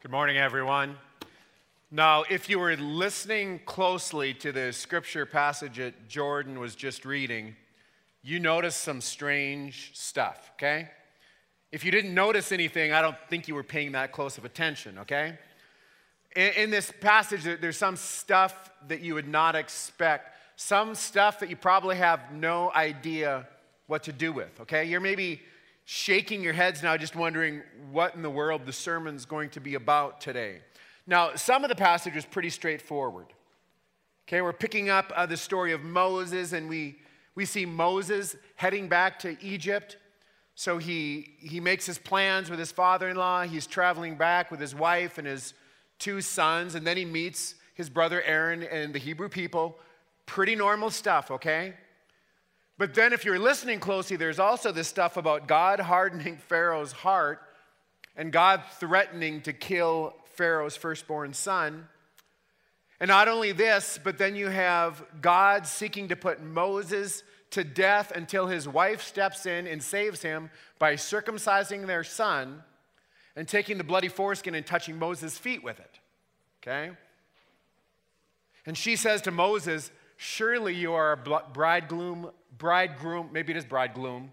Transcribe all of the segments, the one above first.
Good morning, everyone. Now, if you were listening closely to the scripture passage that Jordan was just reading, you noticed some strange stuff, okay? If you didn't notice anything, I don't think you were paying that close of attention, okay? In this passage, there's some stuff that you would not expect, some stuff that you probably have no idea what to do with, okay? You're maybe shaking your heads now just wondering what in the world the sermon's going to be about today. Now, some of the passage is pretty straightforward. Okay, we're picking up the story of Moses, and we see Moses heading back to Egypt. So he makes his plans with his father-in-law. He's traveling back with his wife and his two sons, and then he meets his brother Aaron and the Hebrew people. Pretty normal stuff, okay? But then if you're listening closely, there's also this stuff about God hardening Pharaoh's heart and God threatening to kill Pharaoh's firstborn son. And not only this, but then you have God seeking to put Moses to death until his wife steps in and saves him by circumcising their son and taking the bloody foreskin and touching Moses' feet with it. Okay? And she says to Moses, "Surely you are a bridegroom, maybe it is bridegroom.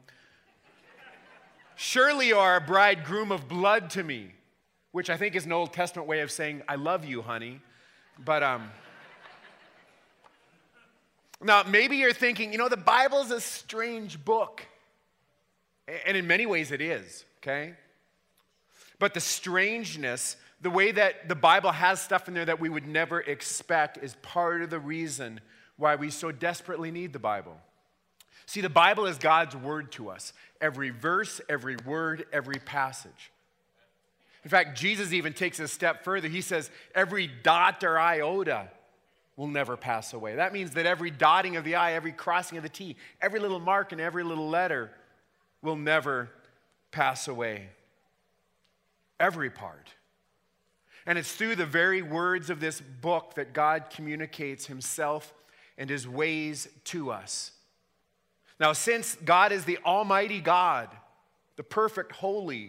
Surely you are a bridegroom of blood to me," which I think is an Old Testament way of saying, "I love you, honey." But now maybe you're thinking, the Bible's a strange book. And in many ways it is, okay? But the strangeness, the way that the Bible has stuff in there that we would never expect, is part of the reason why we so desperately need the Bible. See, the Bible is God's word to us. Every verse, every word, every passage. In fact, Jesus even takes it a step further. He says, every dot or iota will never pass away. That means that every dotting of the I, every crossing of the T, every little mark and every little letter will never pass away. Every part. And it's through the very words of this book that God communicates himself and his ways to us. Now, since God is the Almighty God, the perfect, holy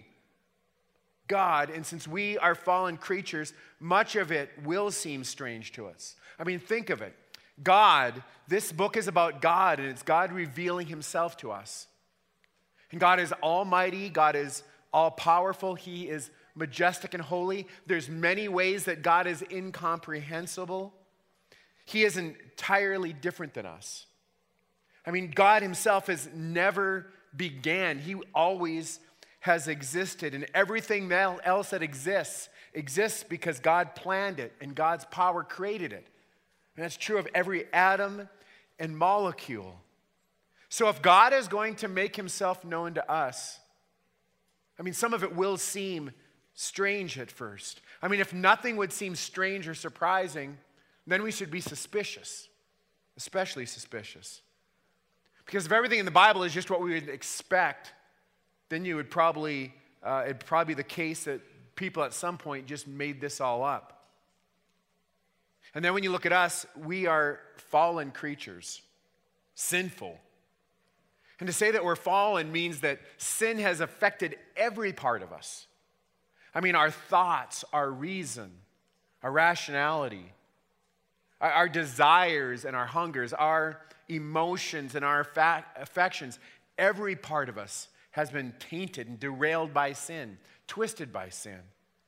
God, and since we are fallen creatures, much of it will seem strange to us. I mean, think of it. God, this book is about God, and it's God revealing himself to us. And God is almighty, God is all-powerful, he is majestic and holy. There's many ways that God is incomprehensible. He is entirely different than us. I mean, God himself has never began. He always has existed. And everything else that exists because God planned it and God's power created it. And that's true of every atom and molecule. So if God is going to make himself known to us, I mean, some of it will seem strange at first. I mean, if nothing would seem strange or surprising, then we should be suspicious, especially suspicious. Because if everything in the Bible is just what we would expect, then it'd probably be the case that people at some point just made this all up. And then when you look at us, we are fallen creatures, sinful. And to say that we're fallen means that sin has affected every part of us. I mean, our thoughts, our reason, our rationality, our desires and our hungers, our emotions and our affections, every part of us has been tainted and derailed by sin, twisted by sin.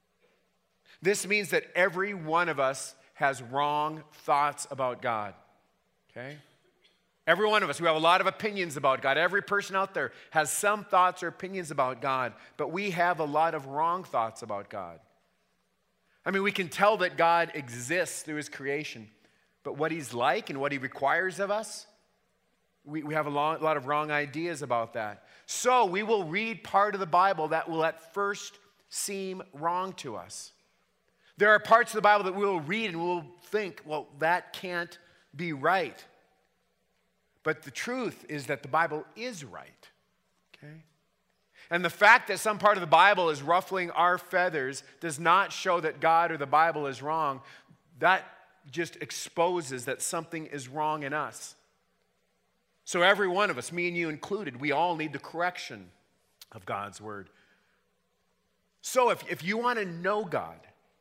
This means that every one of us has wrong thoughts about God, okay? Every one of us, we have a lot of opinions about God. Every person out there has some thoughts or opinions about God, but we have a lot of wrong thoughts about God. I mean, we can tell that God exists through his creation, but what he's like and what he requires of us, we have a lot of wrong ideas about that. So we will read part of the Bible that will at first seem wrong to us. There are parts of the Bible that we will read and we'll think, well, that can't be right. But the truth is that the Bible is right, okay? And the fact that some part of the Bible is ruffling our feathers does not show that God or the Bible is wrong. That just exposes that something is wrong in us. So every one of us, me and you included, we all need the correction of God's word. So if you want to know God,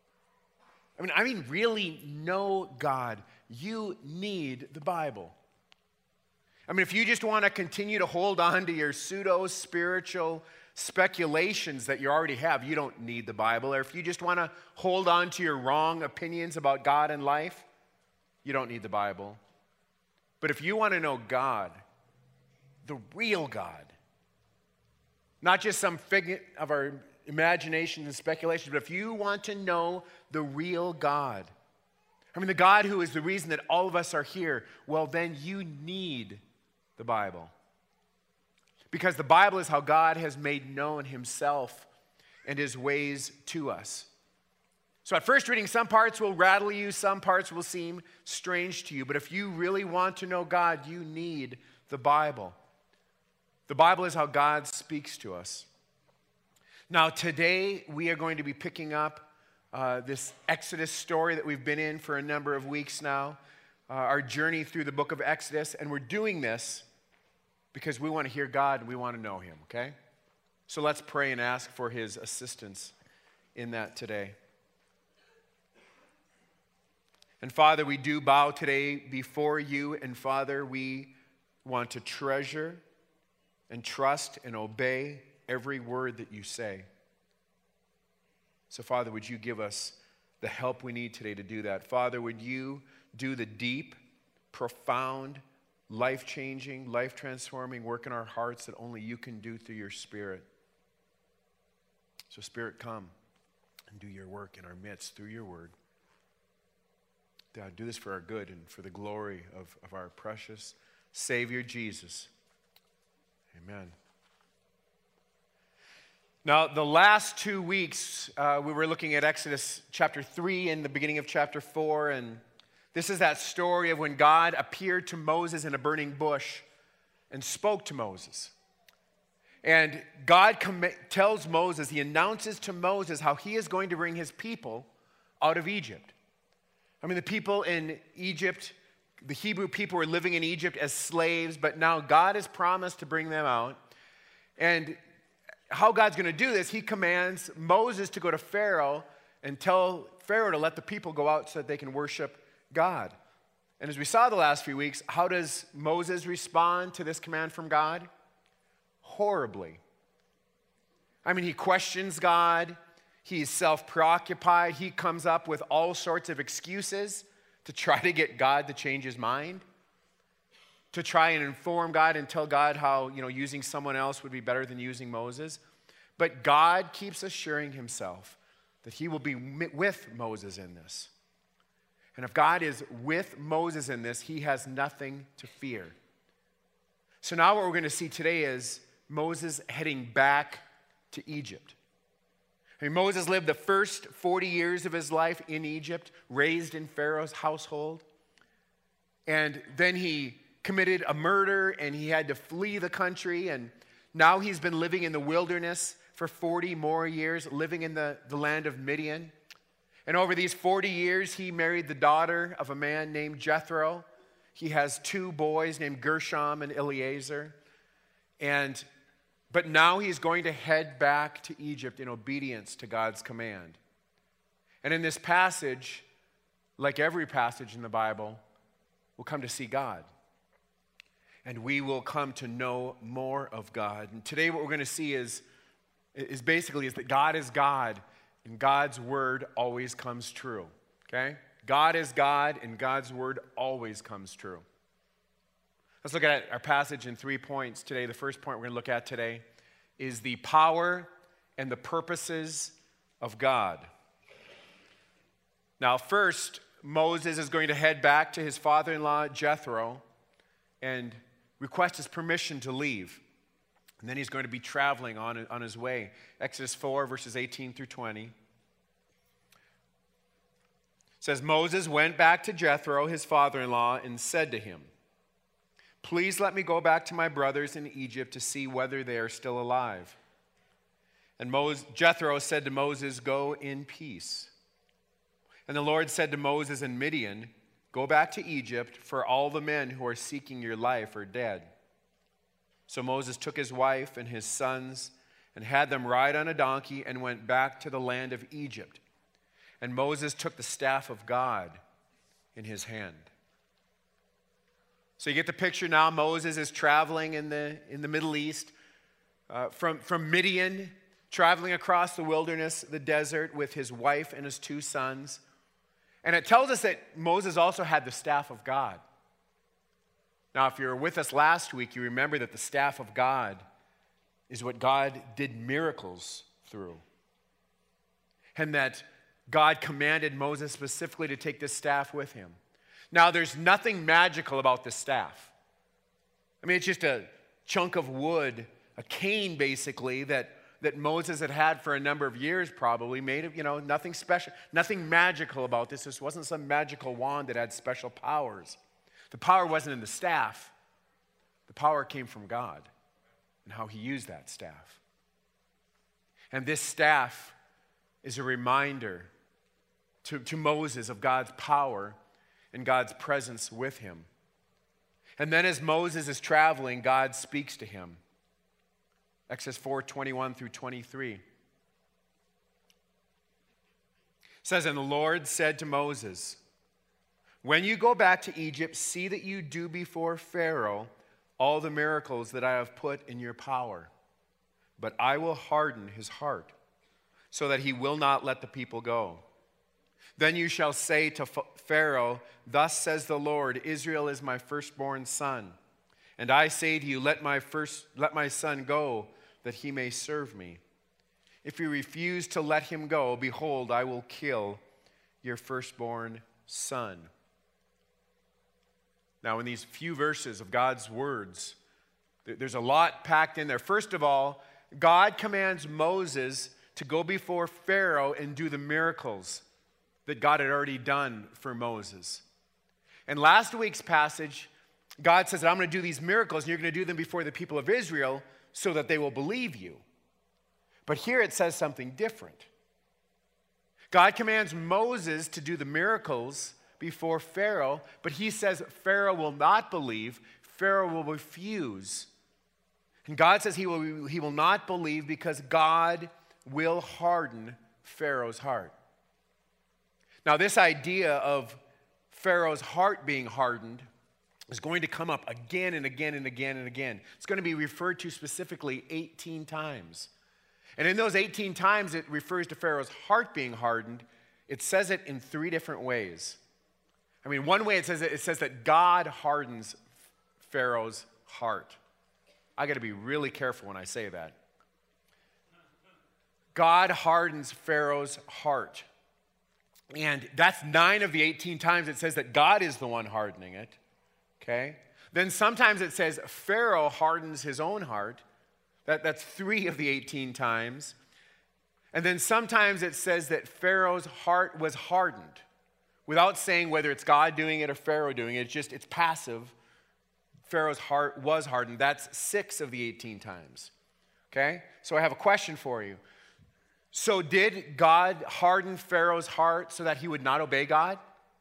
I mean, really know God, you need the Bible. I mean, if you just want to continue to hold on to your pseudo-spiritual speculations that you already have, you don't need the Bible. Or if you just want to hold on to your wrong opinions about God and life, you don't need the Bible. But if you want to know God, the real God, not just some figment of our imaginations and speculations, but if you want to know the real God, I mean, the God who is the reason that all of us are here, well, then you need the Bible. Because the Bible is how God has made known himself and his ways to us. So at first reading, some parts will rattle you, some parts will seem strange to you. But if you really want to know God, you need the Bible. The Bible is how God speaks to us. Now today we are going to be picking up this Exodus story that we've been in for a number of weeks now. Our journey through the book of Exodus. And we're doing this because we want to hear God and we want to know him, okay? So let's pray and ask for his assistance in that today. And Father, we do bow today before you, and Father, we want to treasure and trust and obey every word that you say. So Father, would you give us the help we need today to do that? Father, would you do the deep, profound, life-changing, life-transforming work in our hearts that only you can do through your Spirit. So Spirit, come and do your work in our midst through your word. God, do this for our good and for the glory of our precious Savior Jesus. Amen. Now, the last 2 weeks, we were looking at Exodus chapter 3 and the beginning of chapter 4, and this is that story of when God appeared to Moses in a burning bush and spoke to Moses. And God tells Moses, he announces to Moses how he is going to bring his people out of Egypt. I mean, the people in Egypt, the Hebrew people were living in Egypt as slaves, but now God has promised to bring them out. And how God's going to do this, he commands Moses to go to Pharaoh and tell Pharaoh to let the people go out so that they can worship God. And as we saw the last few weeks, how does Moses respond to this command from God? Horribly. I mean, he questions God. He's self-preoccupied. He comes up with all sorts of excuses to try to get God to change his mind, to try and inform God and tell God how, using someone else would be better than using Moses. But God keeps assuring himself that he will be with Moses in this. And if God is with Moses in this, he has nothing to fear. So now what we're going to see today is Moses heading back to Egypt. I mean, Moses lived the first 40 years of his life in Egypt, raised in Pharaoh's household. And then he committed a murder and he had to flee the country. And now he's been living in the wilderness for 40 more years, living in the land of Midian. And over these 40 years, he married the daughter of a man named Jethro. He has 2 boys named Gershom and Eleazar. But now he's going to head back to Egypt in obedience to God's command. And in this passage, like every passage in the Bible, we'll come to see God. And we will come to know more of God. And today what we're going to see is basically that God is God, and God's word always comes true. Okay? God is God, and God's word always comes true. Let's look at our passage in 3 points today. The first point we're going to look at today is the power and the purposes of God. Now, first, Moses is going to head back to his father-in-law, Jethro, and request his permission to leave. And then he's going to be traveling on his way. Exodus 4, verses 18 through 20. It says, Moses went back to Jethro, his father-in-law, and said to him, "Please let me go back to my brothers in Egypt to see whether they are still alive." And Jethro said to Moses, "Go in peace." And the Lord said to Moses in Midian, "Go back to Egypt, for all the men who are seeking your life are dead." So Moses took his wife and his sons and had them ride on a donkey and went back to the land of Egypt. and Moses took the staff of God in his hand. So you get the picture now. Moses is traveling in the Middle East from Midian, traveling across the wilderness, the desert, with his wife and his 2 sons. And it tells us that Moses also had the staff of God. Now, if you were with us last week, you remember that the staff of God is what God did miracles through. And that God commanded Moses specifically to take this staff with him. Now, there's nothing magical about this staff. I mean, it's just a chunk of wood, a cane basically, that Moses had for a number of years probably, made of, nothing special, nothing magical about this. This wasn't some magical wand that had special powers. The power wasn't in the staff. The power came from God and how he used that staff. And this staff is a reminder to Moses of God's power and God's presence with him. And then as Moses is traveling, God speaks to him. Exodus 4:21 through 23. Says, "And the Lord said to Moses, when you go back to Egypt, see that you do before Pharaoh all the miracles that I have put in your power. But I will harden his heart, so that he will not let the people go. Then you shall say to Pharaoh, thus says the Lord, Israel is my firstborn son. And I say to you, let my son go, that he may serve me. If you refuse to let him go, behold, I will kill your firstborn son." Now, in these few verses of God's words, there's a lot packed in there. First of all, God commands Moses to go before Pharaoh and do the miracles that God had already done for Moses. In last week's passage, God says that I'm going to do these miracles, and you're going to do them before the people of Israel so that they will believe you. But here it says something different. God commands Moses to do the miracles before Pharaoh, but he says Pharaoh will not believe, Pharaoh will refuse. And God says he will not believe because God will harden Pharaoh's heart. Now, this idea of Pharaoh's heart being hardened is going to come up again and again and again and again. It's going to be referred to specifically 18 times. And in those 18 times it refers to Pharaoh's heart being hardened, it says it in 3 different ways. I mean, one way it says that God hardens Pharaoh's heart. I got to be really careful when I say that. God hardens Pharaoh's heart. And that's 9 of the 18 times it says that God is the one hardening it. Okay? Then sometimes it says Pharaoh hardens his own heart. That's 3 of the 18 times. And then sometimes it says that Pharaoh's heart was hardened, without saying whether it's God doing it or Pharaoh doing it. It's passive. Pharaoh's heart was hardened. That's 6 of the 18 times. Okay? So I have a question for you. So did God harden Pharaoh's heart so that he would not obey God?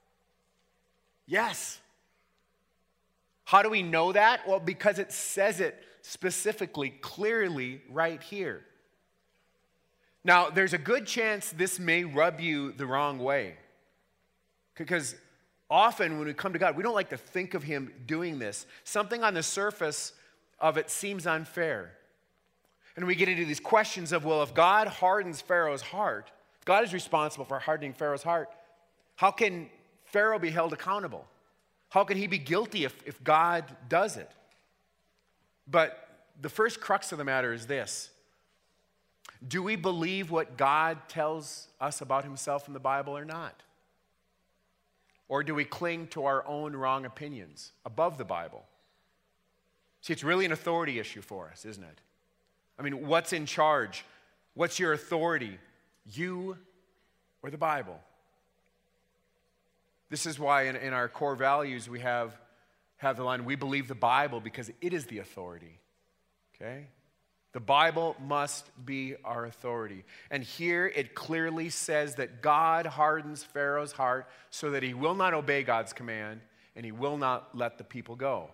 Yes. How do we know that? Well, because it says it specifically, clearly right here. Now, there's a good chance this may rub you the wrong way. Because often when we come to God, we don't like to think of him doing this. Something on the surface of it seems unfair. And we get into these questions of, well, if God hardens Pharaoh's heart, if God is responsible for hardening Pharaoh's heart, how can Pharaoh be held accountable? How can he be guilty if God does it? But the first crux of the matter is this. Do we believe what God tells us about himself in the Bible or not? Or do we cling to our own wrong opinions above the Bible? See, it's really an authority issue for us, isn't it? I mean, what's in charge? What's your authority? You or the Bible? This is why in our core values we have the line, we believe the Bible because it is the authority. Okay? The Bible must be our authority. And here it clearly says that God hardens Pharaoh's heart so that he will not obey God's command and he will not let the people go.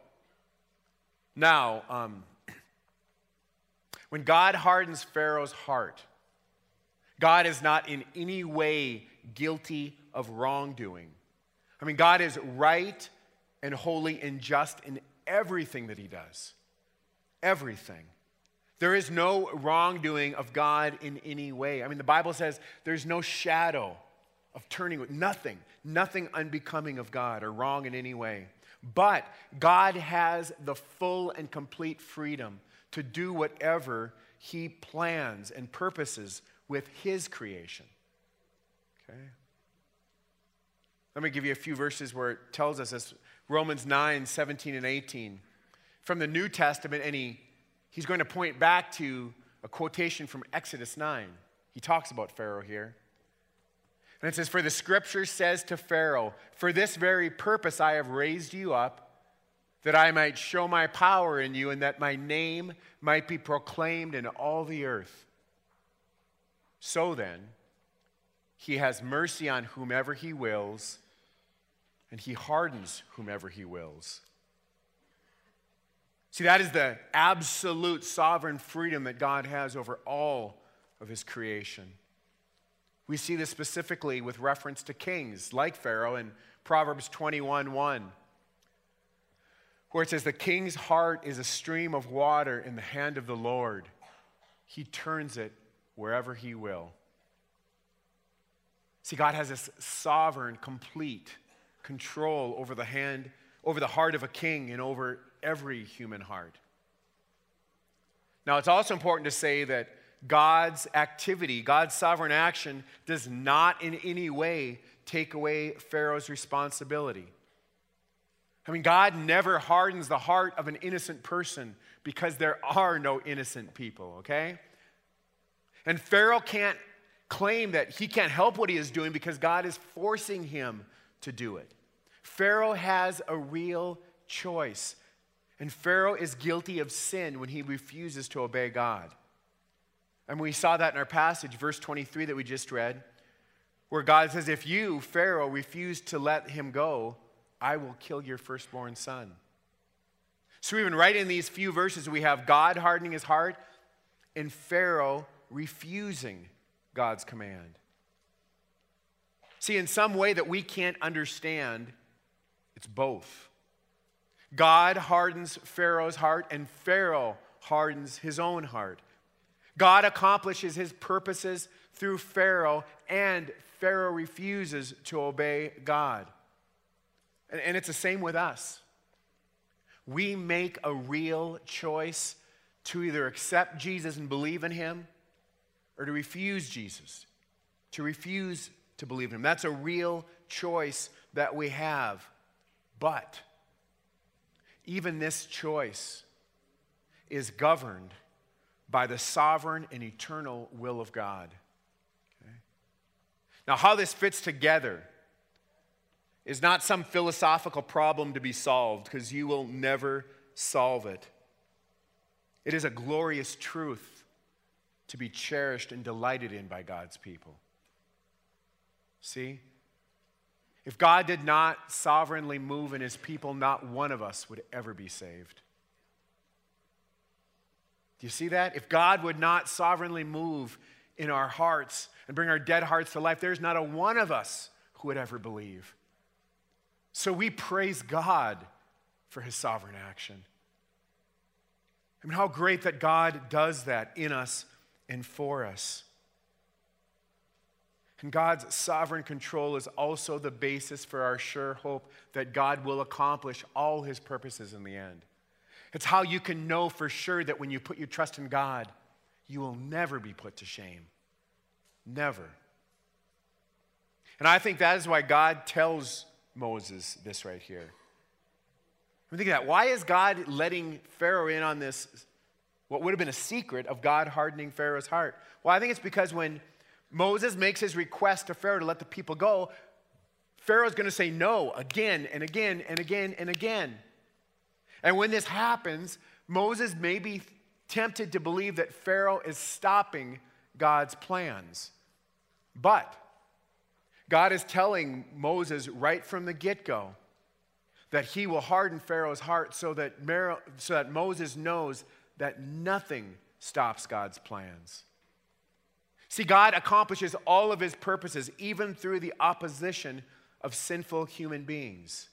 Now, when God hardens Pharaoh's heart, God is not in any way guilty of wrongdoing. I mean, God is right and holy and just in everything that he does. Everything. There is no wrongdoing of God in any way. I mean, the Bible says there's no shadow of turning, nothing unbecoming of God or wrong in any way. But God has the full and complete freedom to do whatever he plans and purposes with his creation. Okay? Let me give you a few verses where it tells us this. Romans 9, 17 and 18. From the New Testament, and he's going to point back to a quotation from Exodus 9. He talks about Pharaoh here. And it says, "For the scripture says to Pharaoh, for this very purpose I have raised you up, that I might show my power in you, and that my name might be proclaimed in all the earth. So then, he has mercy on whomever he wills, and he hardens whomever he wills." See, that is the absolute sovereign freedom that God has over all of his creation. We see this specifically with reference to kings like Pharaoh in Proverbs 21:1, where it says, "The king's heart is a stream of water in the hand of the Lord. He turns it wherever he will." See, God has this sovereign, complete control over the heart of a king and over every human heart. Now, it's also important to say that God's activity, God's sovereign action, does not in any way take away Pharaoh's responsibility. I mean, God never hardens the heart of an innocent person because there are no innocent people, okay? And Pharaoh can't claim that he can't help what he is doing because God is forcing him to do it. Pharaoh has a real choice. And Pharaoh is guilty of sin when he refuses to obey God. And we saw that in our passage, verse 23 that we just read, where God says, "If you, Pharaoh, refuse to let him go, I will kill your firstborn son." So even right in these few verses, we have God hardening his heart and Pharaoh refusing God's command. See, in some way that we can't understand, it's both. God hardens Pharaoh's heart and Pharaoh hardens his own heart. God accomplishes his purposes through Pharaoh, and Pharaoh refuses to obey God. And it's the same with us. We make a real choice to either accept Jesus and believe in him or to refuse Jesus, to refuse to believe in him. That's a real choice that we have. But even this choice is governed by the sovereign and eternal will of God. Okay? Now, how this fits together is not some philosophical problem to be solved, because you will never solve it. It is a glorious truth to be cherished and delighted in by God's people. See? If God did not sovereignly move in his people, not one of us would ever be saved. Do you see that? If God would not sovereignly move in our hearts and bring our dead hearts to life, there's not a one of us who would ever believe. So we praise God for his sovereign action. I mean, how great that God does that in us and for us. And God's sovereign control is also the basis for our sure hope that God will accomplish all his purposes in the end. It's how you can know for sure that when you put your trust in God, you will never be put to shame. Never. And I think that is why God tells Moses this right here. I mean, think of that. Why is God letting Pharaoh in on this, what would have been a secret of God hardening Pharaoh's heart? Well, I think it's because when Moses makes his request to Pharaoh to let the people go, Pharaoh's going to say no again and again and again and again. And when this happens, Moses may be tempted to believe that Pharaoh is stopping God's plans. But God is telling Moses right from the get-go that he will harden Pharaoh's heart so that Moses knows that nothing stops God's plans. See, God accomplishes all of his purposes even through the opposition of sinful human beings.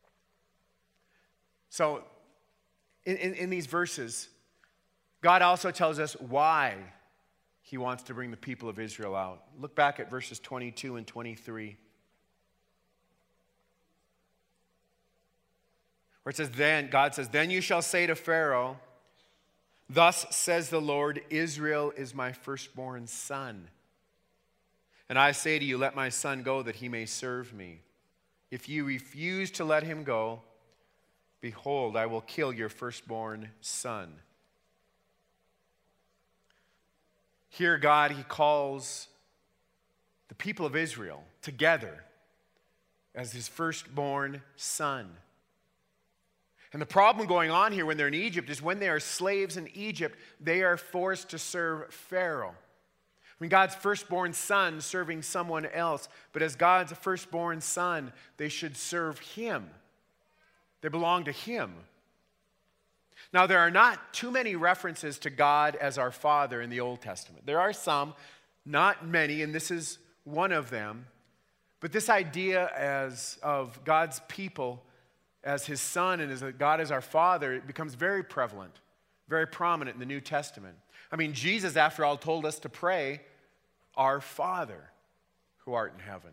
So, in these verses, God also tells us why he wants to bring the people of Israel out. Look back at verses 22 and 23. Where it says, God says, "Then you shall say to Pharaoh, 'Thus says the Lord, Israel is my firstborn son. And I say to you, let my son go that he may serve me. If you refuse to let him go, behold, I will kill your firstborn son.'" Here, God, he calls the people of Israel together as his firstborn son. And the problem going on here when they're in Egypt is when they are slaves in Egypt, they are forced to serve Pharaoh. I mean, God's firstborn son serving someone else, but as God's firstborn son, they should serve him. They belong to him. Now, there are not too many references to God as our Father in the Old Testament. There are some, not many, and this is one of them. But this idea of God's people as his son and as God as our Father, it becomes very prevalent, very prominent in the New Testament. I mean, Jesus, after all, told us to pray, "Our Father who art in heaven."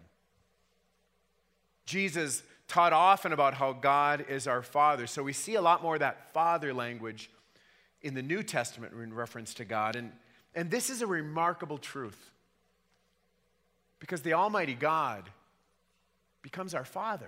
Jesus taught often about how God is our Father. So we see a lot more of that Father language in the New Testament in reference to God. And this is a remarkable truth because the Almighty God becomes our Father.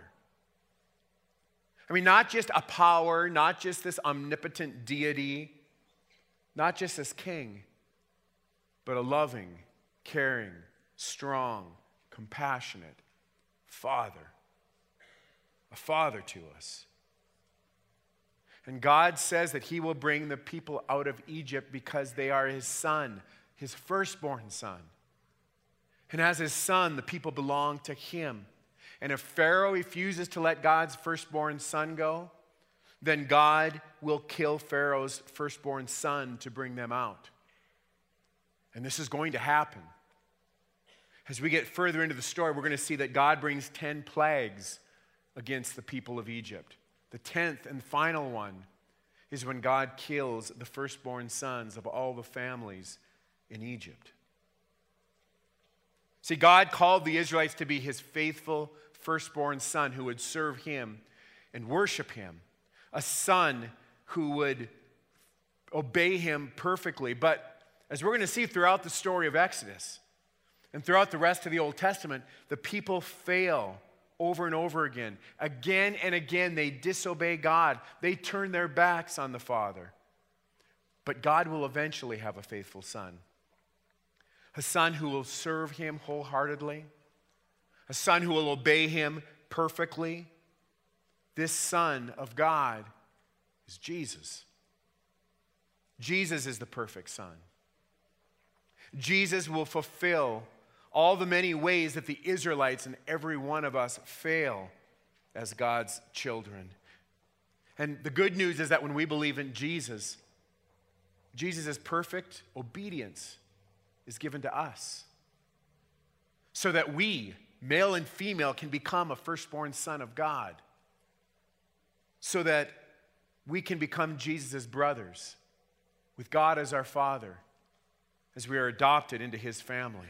I mean, not just a power, not just this omnipotent deity, not just this king, but a loving, caring, strong, compassionate Father. A Father to us. And God says that he will bring the people out of Egypt because they are his son, his firstborn son. And as his son, the people belong to him. And if Pharaoh refuses to let God's firstborn son go, then God will kill Pharaoh's firstborn son to bring them out. And this is going to happen. As we get further into the story, we're going to see that God brings 10 plagues against the people of Egypt. The 10th and final one is when God kills the firstborn sons of all the families in Egypt. See, God called the Israelites to be his faithful firstborn son who would serve him and worship him. A son who would obey him perfectly. But as we're going to see throughout the story of Exodus and throughout the rest of the Old Testament, the people fail over and over again. Again and again, they disobey God. They turn their backs on the Father. But God will eventually have a faithful son. A son who will serve him wholeheartedly. A son who will obey him perfectly. This Son of God is Jesus. Jesus is the perfect Son. Jesus will fulfill all the many ways that the Israelites and every one of us fail as God's children. And the good news is that when we believe in Jesus, Jesus' perfect obedience is given to us so that we, male and female, can become a firstborn son of God, so that we can become Jesus' brothers with God as our Father as we are adopted into his family.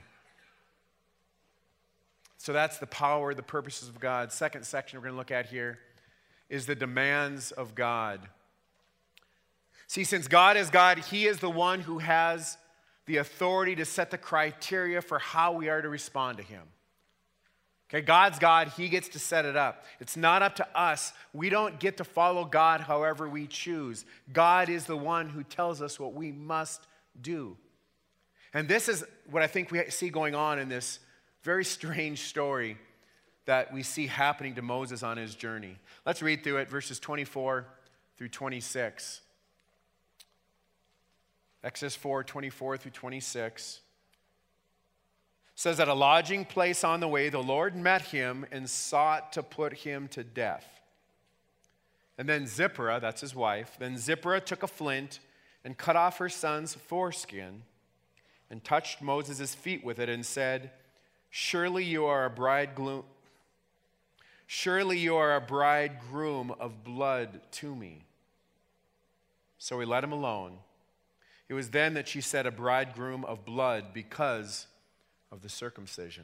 So that's the power, the purposes of God. Second section we're going to look at here is the demands of God. See, since God is God, he is the one who has the authority to set the criteria for how we are to respond to him. Okay, God's God, he gets to set it up. It's not up to us. We don't get to follow God however we choose. God is the one who tells us what we must do. And this is what I think we see going on in this very strange story that we see happening to Moses on his journey. Let's read through it, verses 24 through 26. Exodus 4, 24 through 26. Says, at a lodging place on the way, the Lord met him and sought to put him to death. And then Zipporah, that's his wife, then Zipporah took a flint and cut off her son's foreskin and touched Moses' feet with it and said, Surely you are a bridegroom of blood to me. So he let him alone. It was then that she said, a bridegroom of blood, because of the circumcision.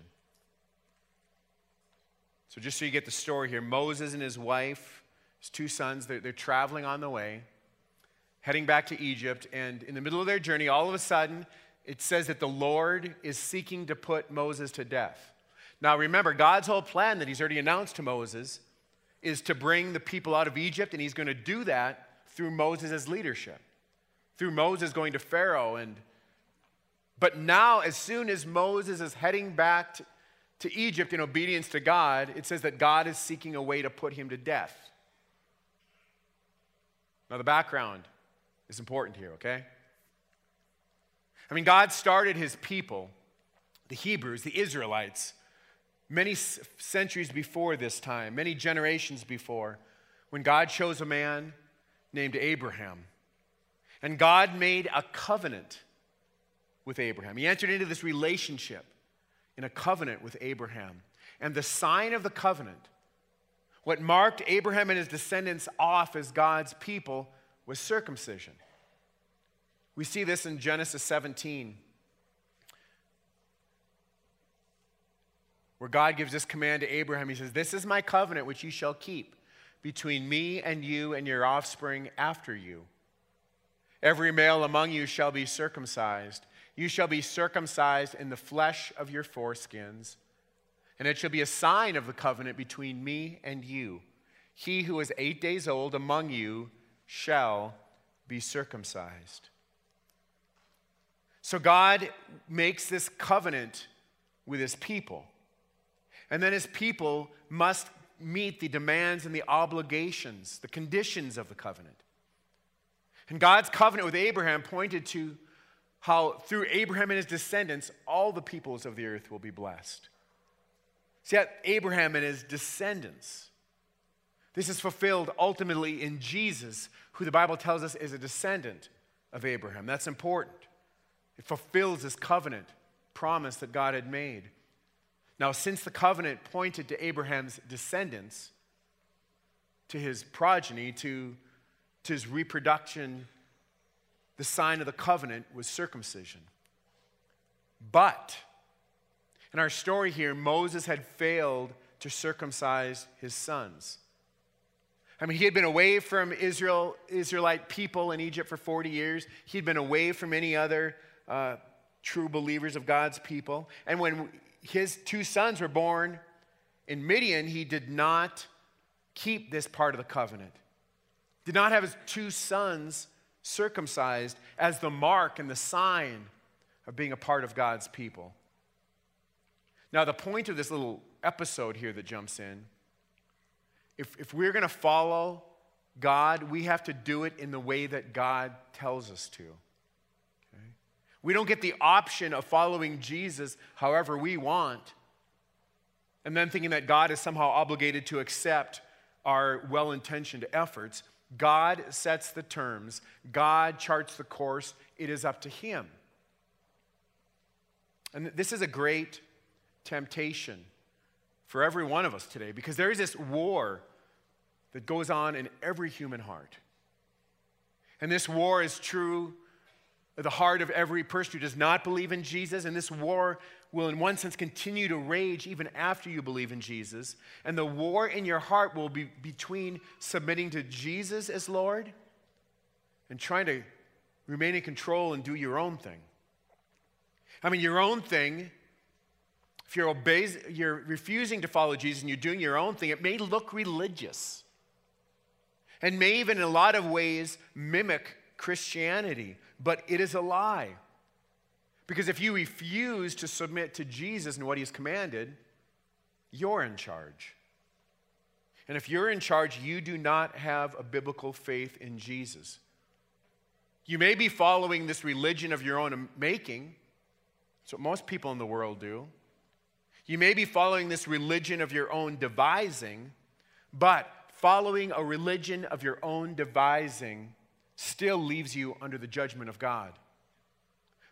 So just so you get the story here, Moses and his wife, his two sons, they're traveling on the way, heading back to Egypt, and in the middle of their journey, all of a sudden, it says that the Lord is seeking to put Moses to death. Now remember, God's whole plan that he's already announced to Moses is to bring the people out of Egypt, and he's going to do that through Moses' leadership, through Moses going to Pharaoh. But now, as soon as Moses is heading back to Egypt in obedience to God, it says that God is seeking a way to put him to death. Now the background is important here, okay? I mean, God started his people, the Hebrews, the Israelites, many centuries before this time, many generations before, when God chose a man named Abraham. And God made a covenant with Abraham. He entered into this relationship in a covenant with Abraham. And the sign of the covenant, what marked Abraham and his descendants off as God's people, was circumcision. We see this in Genesis 17, where God gives this command to Abraham. He says, this is my covenant which you shall keep between me and you and your offspring after you. Every male among you shall be circumcised. You shall be circumcised in the flesh of your foreskins, and it shall be a sign of the covenant between me and you. He who is 8 days old among you shall be circumcised. So God makes this covenant with his people. And then his people must meet the demands and the obligations, the conditions of the covenant. And God's covenant with Abraham pointed to how through Abraham and his descendants, all the peoples of the earth will be blessed. See, Abraham and his descendants. This is fulfilled ultimately in Jesus, who the Bible tells us is a descendant of Abraham. That's important. It fulfills this covenant promise that God had made. Now, since the covenant pointed to Abraham's descendants, to his progeny, to his reproduction, the sign of the covenant was circumcision. But in our story here, Moses had failed to circumcise his sons. I mean, he had been away from Israelite people in Egypt for 40 years. He'd been away from any other true believers of God's people. And when his two sons were born in Midian, he did not keep this part of the covenant. Did not have his two sons circumcised as the mark and the sign of being a part of God's people. Now, the point of this little episode here that jumps in, if we're going to follow God, we have to do it in the way that God tells us to. Okay? We don't get the option of following Jesus however we want, and then thinking that God is somehow obligated to accept our well-intentioned efforts. God sets the terms. God charts the course. It is up to him. And this is a great temptation for every one of us today, because there is this war that goes on in every human heart. And this war is true of the heart of every person who does not believe in Jesus, and this war will in one sense continue to rage even after you believe in Jesus. And the war in your heart will be between submitting to Jesus as Lord and trying to remain in control and do your own thing. I mean, your own thing, if you're refusing to follow Jesus and you're doing your own thing, it may look religious and may even in a lot of ways mimic Christianity, but it is a lie. Because if you refuse to submit to Jesus and what he has commanded, you're in charge. And if you're in charge, you do not have a biblical faith in Jesus. You may be following this religion of your own making. That's what most people in the world do. You may be following this religion of your own devising, but following a religion of your own devising still leaves you under the judgment of God.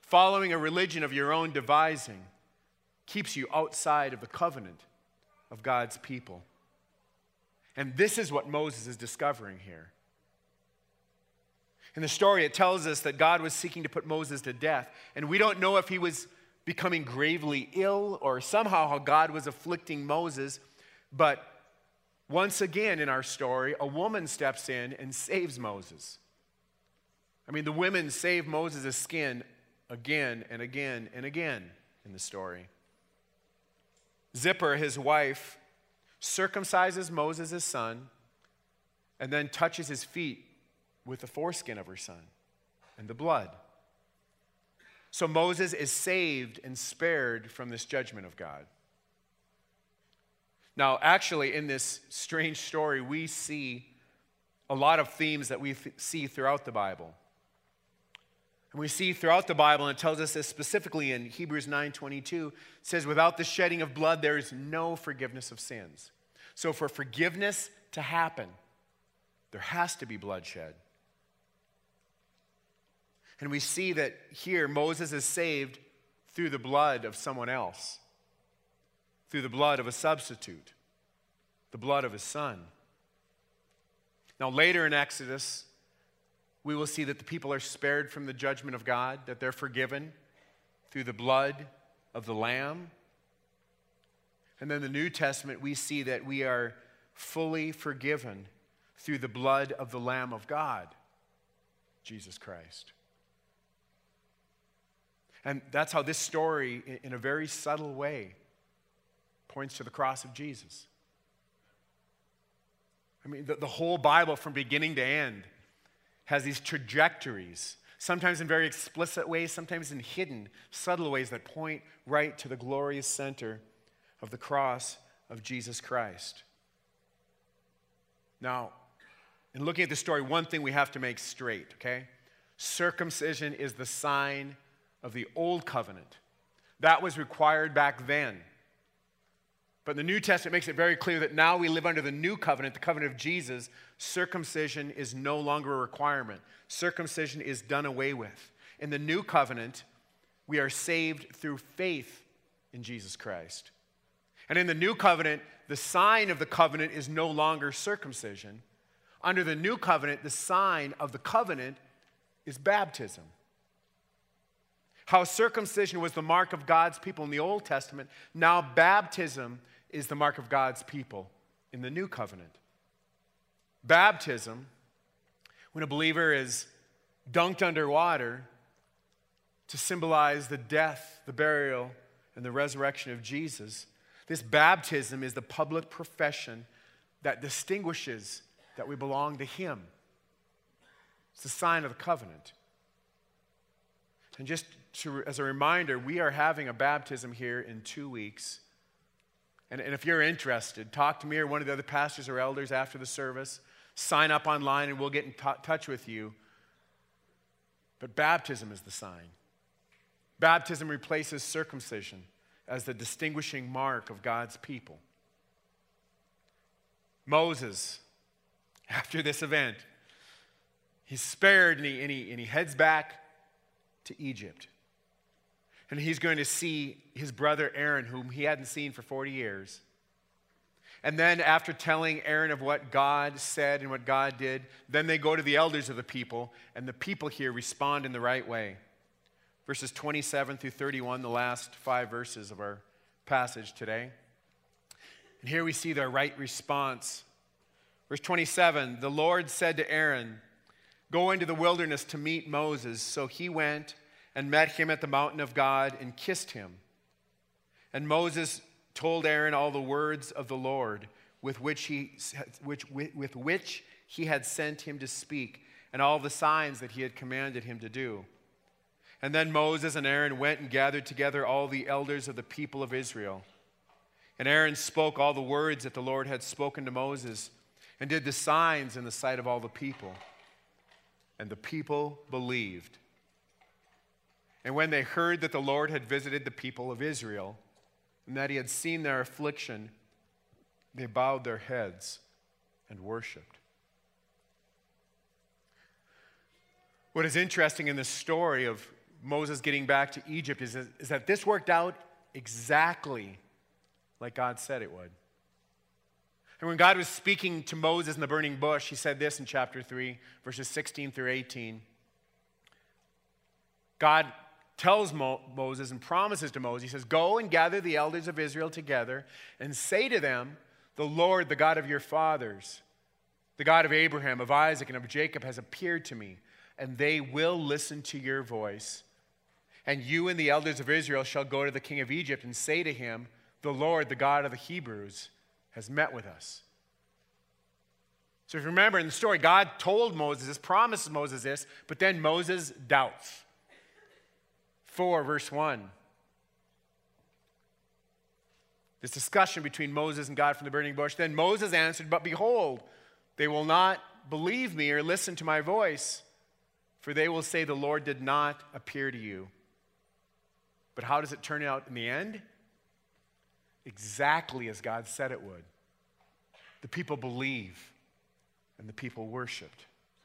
following a religion of your own devising keeps you outside of the covenant of God's people. And this is what Moses is discovering here. In the story, it tells us that God was seeking to put Moses to death. And we don't know if he was becoming gravely ill or somehow how God was afflicting Moses. But once again in our story, a woman steps in and saves Moses. I mean, the women save Moses' skin again and again and again in the story. Zipporah, his wife, circumcises Moses' son and then touches his feet with the foreskin of her son and the blood. So Moses is saved and spared from this judgment of God. Now, actually, in this strange story, we see a lot of themes that we see throughout the Bible. And we see throughout the Bible, and it tells us this specifically in Hebrews 9:22, it says, without the shedding of blood, there is no forgiveness of sins. So for forgiveness to happen, there has to be bloodshed. And we see that here Moses is saved through the blood of someone else, through the blood of a substitute, the blood of his son. Now later in Exodus, we will see that the people are spared from the judgment of God, that they're forgiven through the blood of the Lamb. And then in the New Testament, we see that we are fully forgiven through the blood of the Lamb of God, Jesus Christ. And that's how this story, in a very subtle way, points to the cross of Jesus. I mean, the whole Bible from beginning to end has these trajectories, sometimes in very explicit ways, sometimes in hidden, subtle ways that point right to the glorious center of the cross of Jesus Christ. Now, in looking at the story, one thing we have to make straight, okay? Circumcision is the sign of the old covenant. That was required back then. But the New Testament makes it very clear that now we live under the new covenant, the covenant of Jesus. Circumcision is no longer a requirement. Circumcision is done away with. In the new covenant, we are saved through faith in Jesus Christ. And in the new covenant, the sign of the covenant is no longer circumcision. Under the new covenant, the sign of the covenant is baptism. How circumcision was the mark of God's people in the Old Testament, now baptism is the mark of God's people in the New Covenant. Baptism, when a believer is dunked underwater to symbolize the death, the burial, and the resurrection of Jesus, this baptism is the public profession that distinguishes that we belong to Him. It's the sign of the covenant. And just as a reminder, we are having a baptism here in 2 weeks. And if you're interested, talk to me or one of the other pastors or elders after the service. Sign up online and we'll get in touch with you. But baptism is the sign. Baptism replaces circumcision as the distinguishing mark of God's people. Moses, after this event, he's spared and he heads back to Egypt. And he's going to see his brother Aaron, whom he hadn't seen for 40 years. And then after telling Aaron of what God said and what God did, then they go to the elders of the people, and the people here respond in the right way. Verses 27 through 31, the last 5 verses of our passage today. And here we see their right response. Verse 27, the Lord said to Aaron, "Go into the wilderness to meet Moses." So he went and met him at the mountain of God and kissed him. And Moses told Aaron all the words of the Lord with which he had sent him to speak, and all the signs that he had commanded him to do. And then Moses and Aaron went and gathered together all the elders of the people of Israel. And Aaron spoke all the words that the Lord had spoken to Moses, and did the signs in the sight of all the people. And the people believed. And when they heard that the Lord had visited the people of Israel, and that he had seen their affliction, they bowed their heads and worshiped. What is interesting in this story of Moses getting back to Egypt is that this worked out exactly like God said it would. And when God was speaking to Moses in the burning bush, he said this in chapter 3, verses 16 through 18. God tells Moses and promises to Moses, he says, "Go and gather the elders of Israel together and say to them, 'The Lord, the God of your fathers, the God of Abraham, of Isaac, and of Jacob has appeared to me, and they will listen to your voice. And you and the elders of Israel shall go to the king of Egypt and say to him, the Lord, the God of the Hebrews, has met with us.'" So if you remember in the story, God told Moses this, promised Moses this, but then Moses doubts. 4 verse 1. This discussion between Moses and God from the burning bush. "Then Moses answered, 'But behold, they will not believe me or listen to my voice, for they will say the Lord did not appear to you.' But how does it turn out in the end? Exactly as God said it would. The people believe and the people worshiped."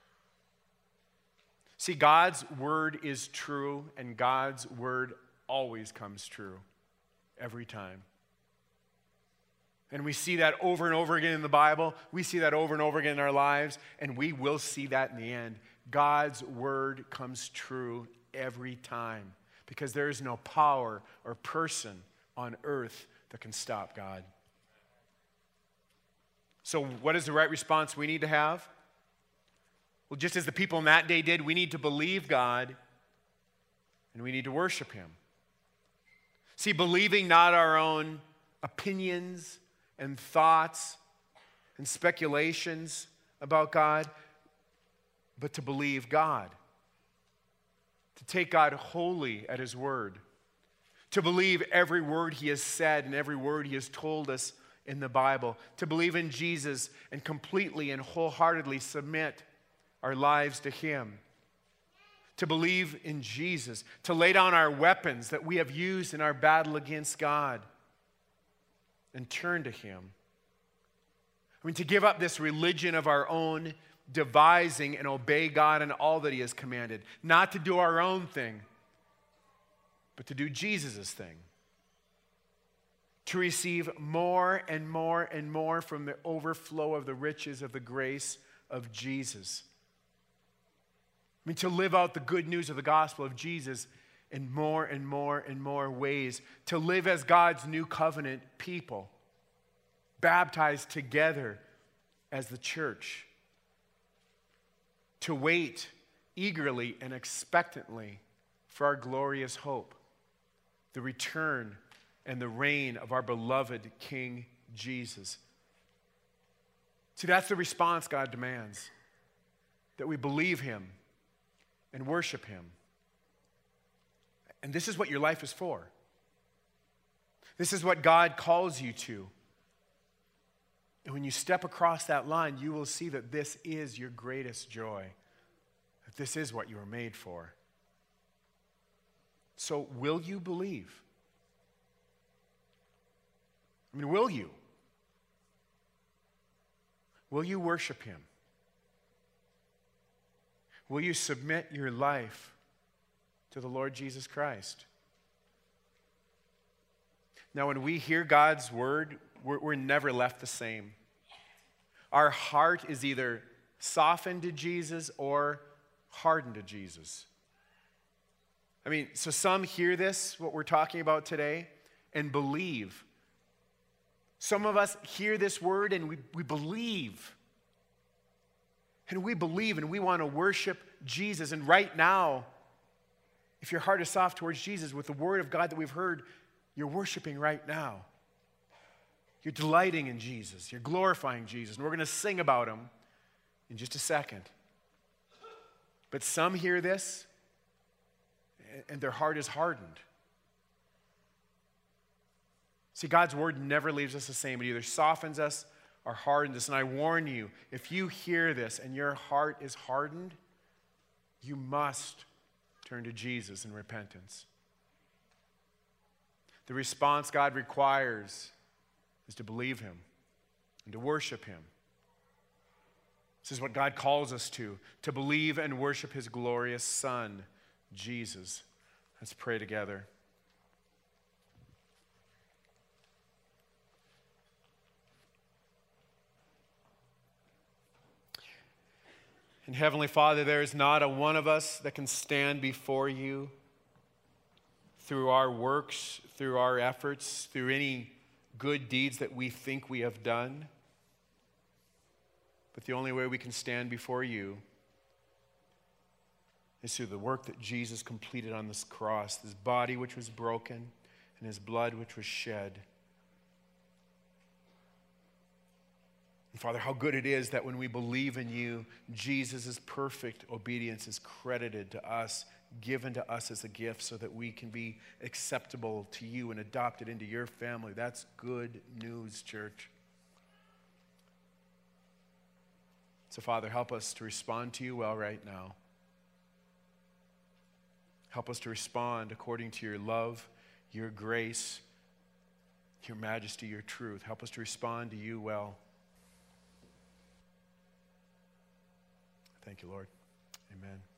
See, God's word is true, and God's word always comes true, every time. And we see that over and over again in the Bible. We see that over and over again in our lives, and we will see that in the end. God's word comes true every time, because there is no power or person on earth that can stop God. So what is the right response we need to have? Well, just as the people in that day did, we need to believe God and we need to worship him. See, believing not our own opinions and thoughts and speculations about God, but to believe God. To take God wholly at his word. To believe every word he has said and every word he has told us in the Bible. To believe in Jesus and completely and wholeheartedly submit our lives to him. To believe in Jesus. To lay down our weapons that we have used in our battle against God and turn to him. I mean, to give up this religion of our own devising and obey God in all that he has commanded. Not to do our own thing, but to do Jesus' thing. To receive more and more and more from the overflow of the riches of the grace of Jesus. I mean, to live out the good news of the gospel of Jesus in more and more and more ways. To live as God's new covenant people, baptized together as the church. To wait eagerly and expectantly for our glorious hope, the return and the reign of our beloved King Jesus. See, that's the response God demands, that we believe him and worship him. And this is what your life is for. This is what God calls you to. And when you step across that line, you will see that this is your greatest joy, that this is what you were made for. So will you believe? I mean, will you? Will you worship him? Will you submit your life to the Lord Jesus Christ? Now, when we hear God's word, we're never left the same. Our heart is either softened to Jesus or hardened to Jesus. I mean, so some hear this, what we're talking about today, and believe. Some of us hear this word and we believe. And we believe and we want to worship Jesus. And right now, if your heart is soft towards Jesus with the word of God that we've heard, you're worshiping right now. You're delighting in Jesus. You're glorifying Jesus. And we're going to sing about him in just a second. But some hear this and their heart is hardened. See, God's word never leaves us the same. It either softens us or hardens us. And I warn you, if you hear this and your heart is hardened, you must turn to Jesus in repentance. The response God requires is to believe him and to worship him. This is what God calls us to believe and worship his glorious Son, Jesus. Let's pray together. And Heavenly Father, there is not a one of us that can stand before you through our works, through our efforts, through any good deeds that we think we have done. But the only way we can stand before you is through the work that Jesus completed on this cross, his body which was broken and his blood which was shed. And Father, how good it is that when we believe in you, Jesus' perfect obedience is credited to us, given to us as a gift so that we can be acceptable to you and adopted into your family. That's good news, church. So, Father, help us to respond to you well right now. Help us to respond according to your love, your grace, your majesty, your truth. Help us to respond to you well. Thank you, Lord. Amen.